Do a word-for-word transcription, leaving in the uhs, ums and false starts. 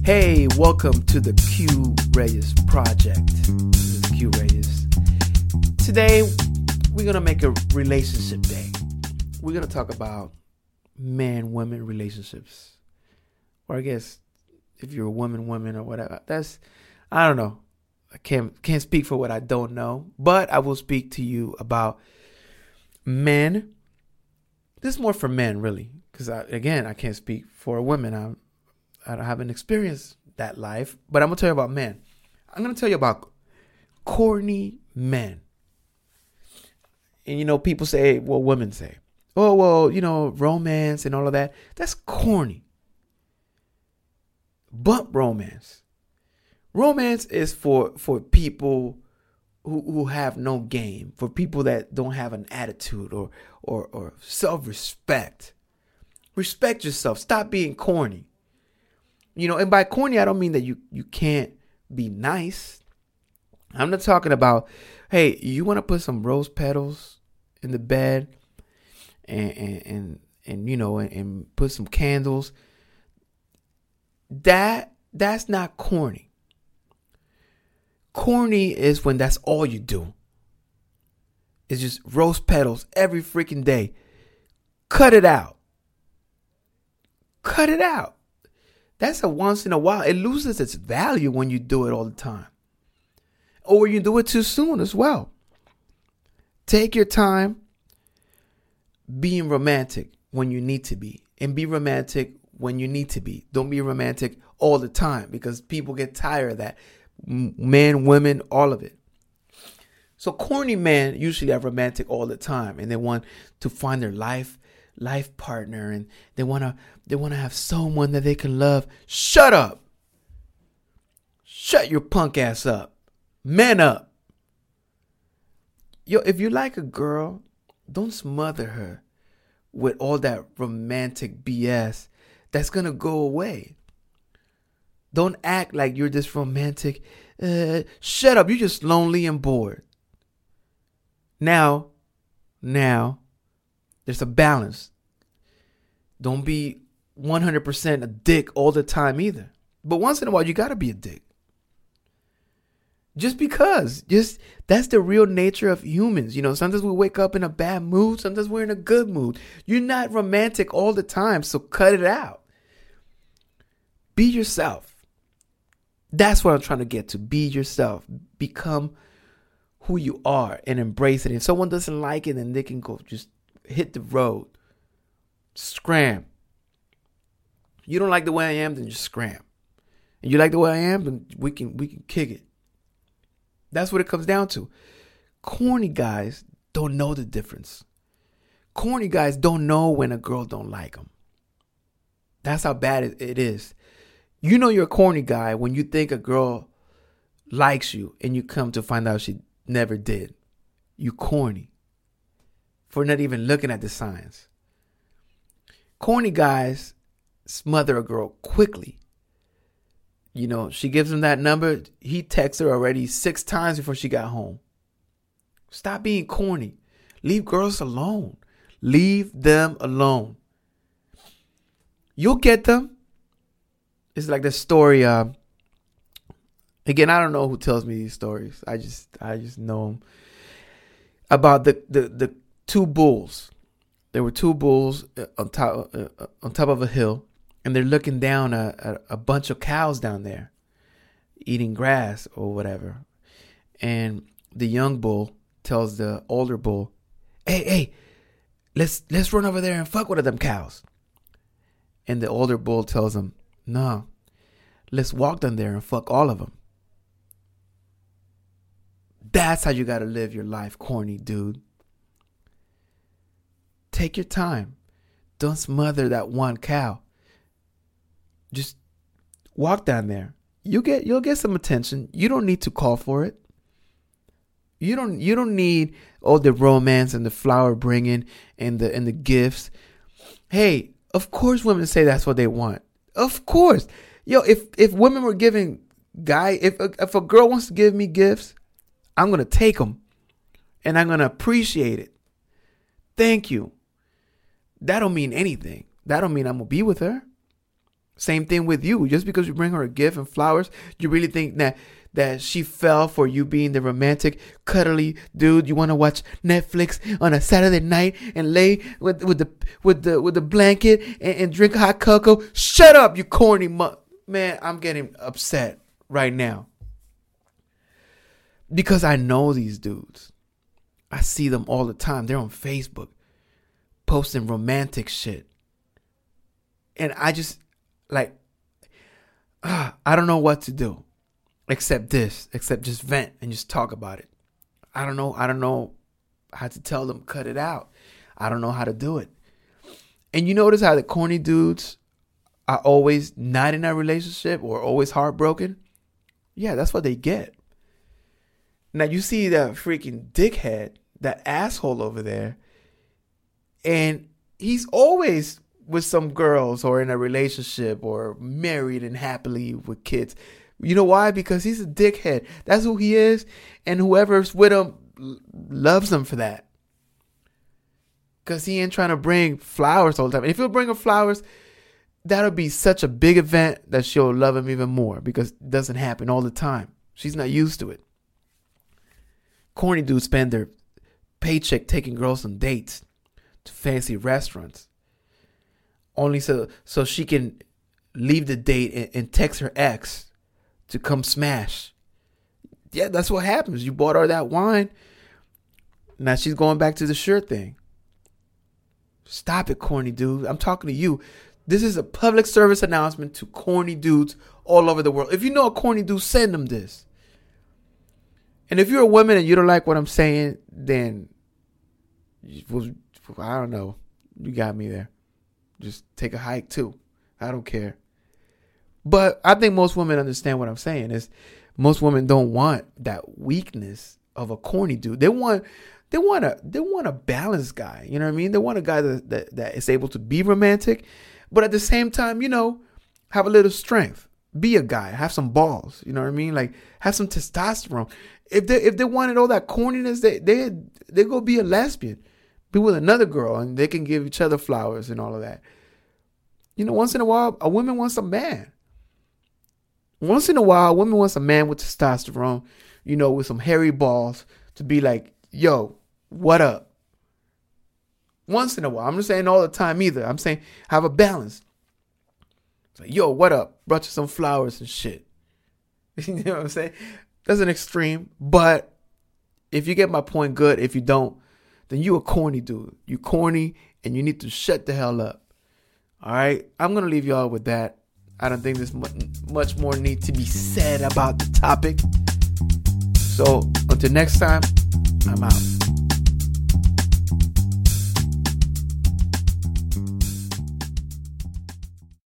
Hey, welcome to the Q Reyes Project. This is Q Reyes. Today, we're going to make a relationship day. We're going to talk about man-woman relationships. Or I guess if you're a woman-woman or whatever. That's, I don't know. I can't, can't speak for what I don't know. But I will speak to you about men. This is more for men, really. Because, again, I can't speak for women. I'm I haven't experienced that life, but I'm going to tell you about men. I'm going to tell you about corny men. And, you know, people say, well, women say, oh, well, you know, romance and all of that. That's corny. But romance. Romance is for, for people who, who have no game, for people that don't have an attitude or, or, or self-respect. Respect yourself. Stop being corny. You know, and by corny, I don't mean that you, you can't be nice. I'm not talking about, hey, you want to put some rose petals in the bed and, and, and, and you know, and, and put some candles. That, that's not corny. Corny is when that's all you do. It's just rose petals every freaking day. Cut it out. Cut it out. That's a once in a while. It loses its value when you do it all the time. Or when you do it too soon as well. Take your time being romantic when you need to be. And be romantic when you need to be. Don't be romantic all the time because people get tired of that. Men, women, all of it. So corny men usually are romantic all the time. And they want to find their life life partner and they want to they want to have someone that they can love. Shut up. Shut your punk ass up. Man up. Yo, if you like a girl, don't smother her with all that romantic B S that's going to go away. Don't act like you're this romantic. Uh, shut up. You're just lonely and bored. Now, now, there's a balance. Don't be one hundred percent a dick all the time either. But once in a while, you got to be a dick. Just because. Just that's the real nature of humans. You know, sometimes we wake up in a bad mood. Sometimes we're in a good mood. You're not romantic all the time, so cut it out. Be yourself. That's what I'm trying to get to. Be yourself. Become who you are and embrace it. If someone doesn't like it, then they can go just hit the road. Scram. You don't like the way I am, then just scram. And you like the way I am, then we can we can kick it. That's what it comes down to. Corny guys don't know the difference. Corny guys don't know when a girl don't like them. That's how bad it is. You know you're a corny guy when you think a girl likes you and you come to find out she never did. You corny. For not even looking at the signs. Corny guys smother a girl quickly. You know, she gives him that number. He texts her already six times before she got home. Stop being corny. Leave girls alone. Leave them alone. You'll get them. It's like the story. Uh, again, I don't know who tells me these stories. I just, I just know them. About the the the two bulls. There were two bulls on top uh, on top of a hill, and they're looking down at a, a bunch of cows down there, eating grass or whatever. And the young bull tells the older bull, "Hey, hey, let's let's run over there and fuck one of them cows." And the older bull tells him, "No, let's walk down there and fuck all of them." That's how you got to live your life, corny dude. Take your time. Don't smother that one cow. Just walk down there. You get you'll get some attention. You don't need to call for it. You don't you don't need all the romance and the flower bringing and the and the gifts. Hey, of course women say that's what they want. Of course. Yo, if if women were giving guy if if a girl wants to give me gifts, I'm going to take them and I'm going to appreciate it. Thank you. That don't mean anything. That don't mean I'm going to be with her. Same thing with you. Just because you bring her a gift and flowers, you really think that that she fell for you being the romantic, cuddly dude you want to watch Netflix on a Saturday night and lay with with the with the with the blanket and, and drink hot cocoa? Shut up, you corny mu- man. I'm getting upset right now because I know these dudes. I see them all the time. They're on Facebook posting romantic shit, and I just like uh, I don't know what to do. Except this, except just vent and just talk about it. I don't know. I don't know how to tell them, cut it out. I don't know how to do it. And you notice how the corny dudes are always not in a relationship or always heartbroken? Yeah, that's what they get. Now you see that freaking dickhead, that asshole over there, and he's always with some girls or in a relationship or married and happily with kids. You know why? Because he's a dickhead. That's who he is. And whoever's with him loves him for that. Because he ain't trying to bring flowers all the time. And if he'll bring her flowers, that'll be such a big event that she'll love him even more. Because it doesn't happen all the time. She's not used to it. Corny dudes spend their paycheck taking girls on dates to fancy restaurants. Only so, so she can leave the date and, and text her ex to come smash. Yeah, that's what happens. You bought her that wine. Now she's going back to the sure thing. Stop it, corny dude. I'm talking to you. This is a public service announcement to corny dudes all over the world. If you know a corny dude, send them this. And if you're a woman and you don't like what I'm saying, then I don't know. You got me there. Just take a hike too. I don't care. But I think most women understand what I'm saying. Is most women don't want that weakness of a corny dude. They want, they want a, they want a balanced guy. You know what I mean? They want a guy that, that that is able to be romantic, but at the same time, you know, have a little strength. Be a guy. Have some balls. You know what I mean? Like have some testosterone. If they if they wanted all that corniness, they they they go be a lesbian, be with another girl, and they can give each other flowers and all of that. You know, once in a while, a woman wants a man. Once in a while, a woman wants a man with testosterone, you know, with some hairy balls to be like, yo, what up? Once in a while. I'm not saying all the time either. I'm saying have a balance. It's like, yo, what up? Brought you some flowers and shit. You know what I'm saying? That's an extreme. But if you get my point, good. If you don't, then you a corny dude. You corny and you need to shut the hell up. All right? I'm going to leave y'all with that. I don't think there's much more need to be said about the topic. So until next time, I'm out.